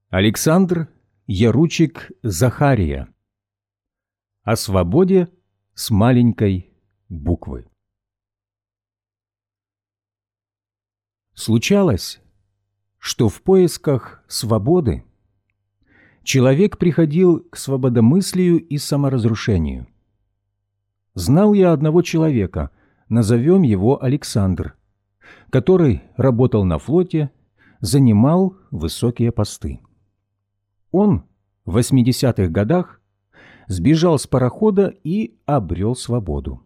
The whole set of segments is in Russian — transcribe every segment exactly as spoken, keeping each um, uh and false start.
Александр Яручик-Захария. О свободе с маленькой буквы. Случалось, что в поисках свободы человек приходил к свободомыслию и саморазрушению. Знал я одного человека, назовем его Александр, который работал на флоте, занимал высокие посты. Он в восьмидесятых годах сбежал с парохода и обрел свободу.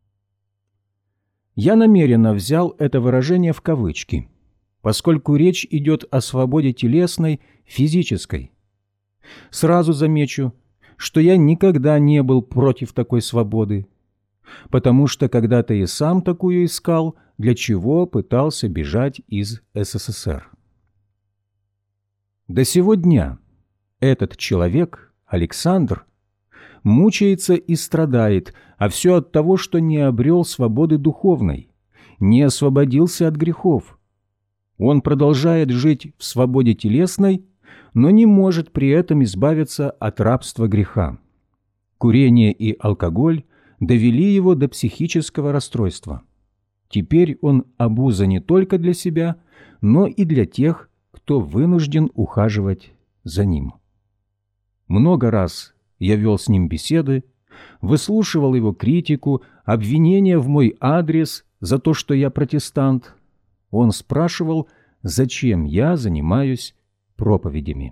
Я намеренно взял это выражение в кавычки, поскольку речь идет о свободе телесной, физической. Сразу замечу, что я никогда не был против такой свободы, потому что когда-то и сам такую искал, для чего пытался бежать из СССР. До сего дня этот человек, Александр, мучается и страдает, а все от того, что не обрел свободы духовной, не освободился от грехов. Он продолжает жить в свободе телесной, но не может при этом избавиться от рабства греха. Курение и алкоголь довели его до психического расстройства. Теперь он обуза не только для себя, но и для тех, кто вынужден ухаживать за ним. Много раз я вел с ним беседы, выслушивал его критику, обвинения в мой адрес за то, что я протестант. Он спрашивал, зачем я занимаюсь проповедями.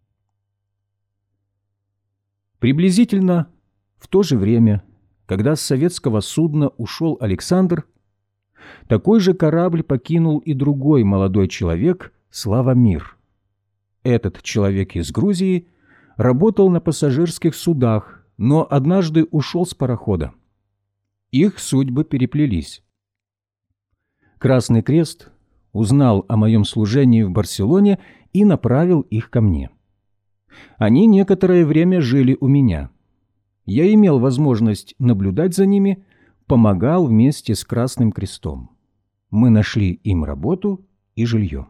Приблизительно в то же время, когда с советского судна ушел Александр, такой же корабль покинул и другой молодой человек, Славомир. Этот человек из Грузии работал на пассажирских судах, но однажды ушел с парохода. Их судьбы переплелись. Красный Крест узнал о моем служении в Барселоне и направил их ко мне. Они некоторое время жили у меня. Я имел возможность наблюдать за ними, помогал вместе с Красным Крестом. Мы нашли им работу и жилье.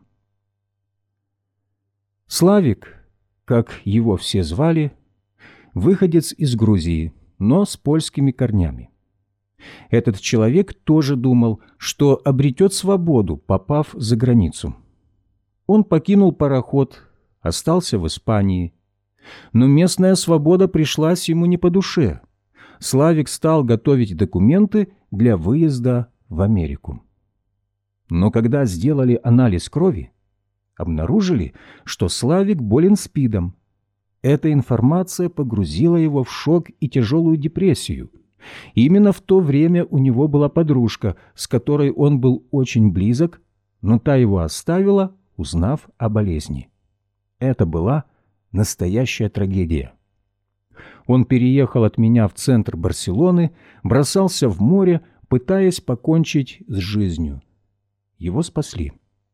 Славик, как его все звали, выходец из Грузии, но с польскими корнями. Этот человек тоже думал, что обретет свободу, попав за границу. Он покинул пароход, остался в Испании. Но местная свобода пришлась ему не по душе. Славик стал готовить документы для выезда в Америку. Но когда сделали анализ крови, обнаружили, что Славик болен СПИДом. Эта информация погрузила его в шок и тяжелую депрессию. Именно в то время у него была подружка, с которой он был очень близок, но та его оставила, узнав о болезни. Это была настоящая трагедия. Он переехал от меня в центр Барселоны, бросался в море, пытаясь покончить с жизнью. Его спасли.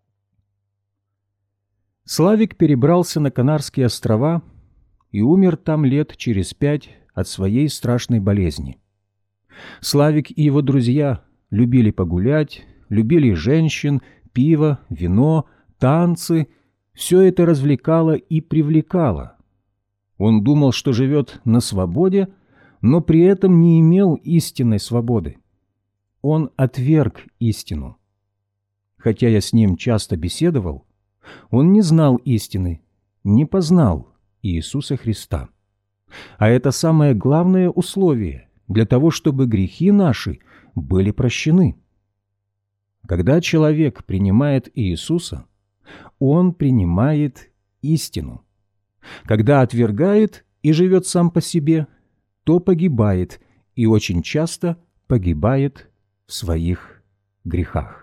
Славик перебрался на Канарские острова и умер там лет через пять от своей страшной болезни. Славик и его друзья любили погулять, любили женщин, пиво, вино, танцы. Все это развлекало и привлекало. Он думал, что живет на свободе, но при этом не имел истинной свободы. Он отверг истину. Хотя я с ним часто беседовал, он не знал истины, не познал Иисуса Христа. А это самое главное условие для того, чтобы грехи наши были прощены. Когда человек принимает Иисуса, он принимает истину. Когда отвергает и живет сам по себе, то погибает и очень часто погибает в своих грехах.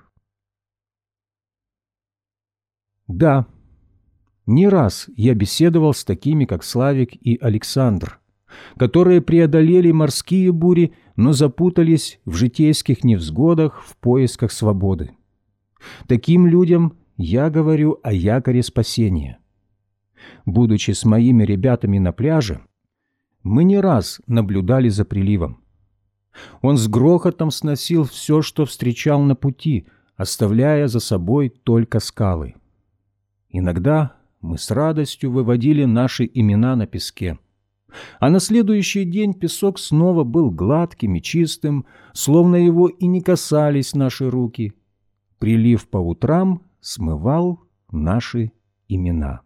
Да, не раз я беседовал с такими, как Славик и Александр, которые преодолели морские бури, но запутались в житейских невзгодах в поисках свободы. Таким людям я говорю о якоре спасения. Будучи с моими ребятами на пляже, мы не раз наблюдали за приливом. Он с грохотом сносил все, что встречал на пути, оставляя за собой только скалы. Иногда мы с радостью выводили наши имена на песке. А на следующий день песок снова был гладким и чистым, словно его и не касались наши руки. Прилив по утрам смывал наши имена.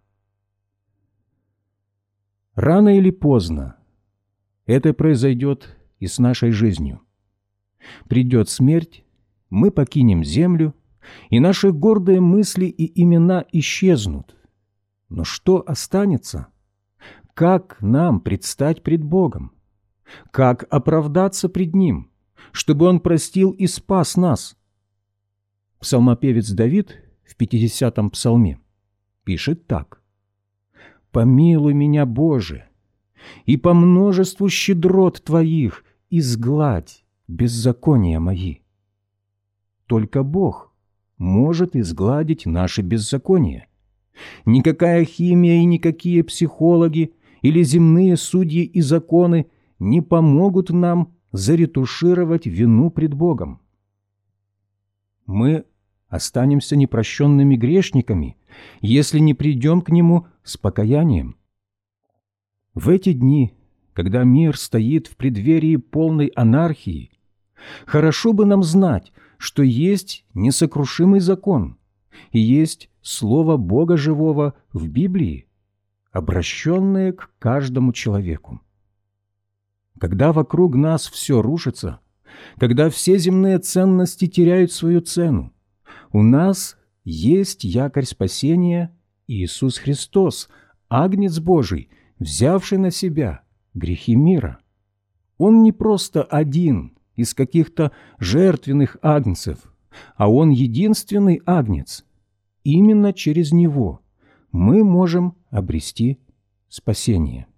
Рано или поздно это произойдет и с нашей жизнью. Придет смерть, мы покинем землю, и наши гордые мысли и имена исчезнут. Но что останется? Как нам предстать пред Богом? Как оправдаться пред Ним, чтобы Он простил и спас нас? Псалмопевец Давид в пятидесятом псалме пишет так: «Помилуй меня, Боже, и по множеству щедрот Твоих изгладь беззакония мои». Только Бог может изгладить наши беззакония. Никакая химия и никакие психологи или земные судьи и законы не помогут нам заретушировать вину пред Богом. Мы останемся непрощенными грешниками, если не придем к Нему с покаянием. В эти дни, когда мир стоит в преддверии полной анархии, хорошо бы нам знать, что есть несокрушимый закон и есть Слово Бога живого в Библии, обращенное к каждому человеку. Когда вокруг нас все рушится, когда все земные ценности теряют свою цену, у нас есть якорь спасения Иисус Христос, Агнец Божий, взявший на себя грехи мира. Он не просто один из каких-то жертвенных агнцев, а Он единственный агнец. Именно через Него мы можем обрести спасение.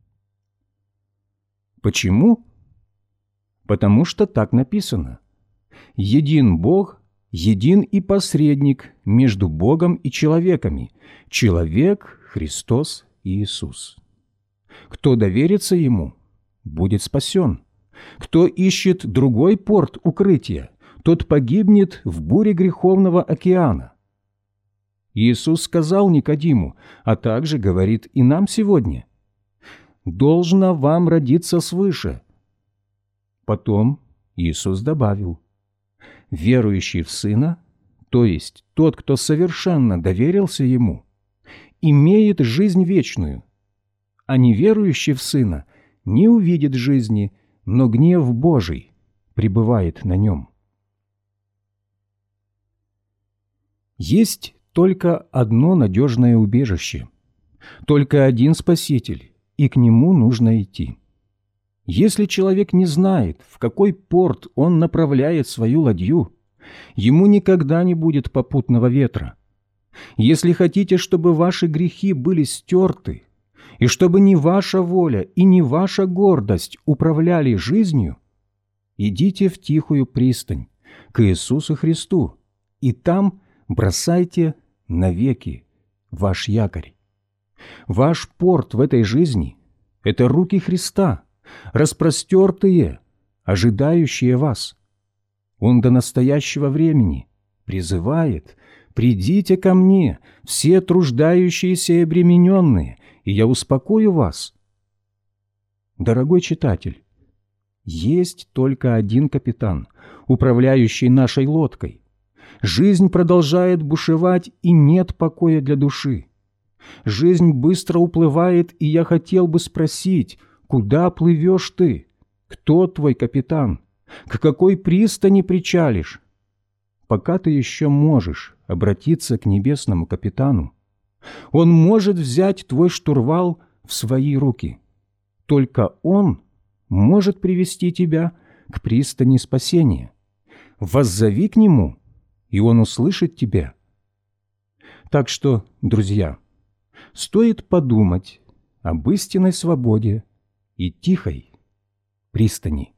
Почему? Потому что так написано: «Един Бог, един и посредник между Богом и человеками, человек Христос Иисус. Кто доверится Ему, будет спасен. Кто ищет другой порт укрытия, тот погибнет в буре греховного океана». Иисус сказал Никодиму, а также говорит и нам сегодня: «Должно вам родиться свыше». Потом Иисус добавил: «Верующий в Сына, то есть тот, кто совершенно доверился Ему, имеет жизнь вечную, а неверующий в Сына не увидит жизни, но гнев Божий пребывает на нем». Есть только одно надежное убежище, только один Спаситель, и к Нему нужно идти. Если человек не знает, в какой порт он направляет свою ладью, ему никогда не будет попутного ветра. Если хотите, чтобы ваши грехи были стерты, и чтобы не ваша воля и не ваша гордость управляли жизнью, идите в тихую пристань, к Иисусу Христу, и там бросайте навеки ваш якорь. Ваш порт в этой жизни – это руки Христа, распростертые, ожидающие вас. Он до настоящего времени призывает: «Придите ко мне, все труждающиеся и обремененные, и я успокою вас». Дорогой читатель, есть только один капитан, управляющий нашей лодкой. Жизнь продолжает бушевать, и нет покоя для души. Жизнь быстро уплывает, и я хотел бы спросить: куда плывешь ты? Кто твой капитан? К какой пристани причалишь? Пока ты еще можешь обратиться к небесному капитану, он может взять твой штурвал в свои руки. Только он может привести тебя к пристани спасения. Воззови к нему, и он услышит тебя. Так что, друзья, стоит подумать об истинной свободе и тихой пристани.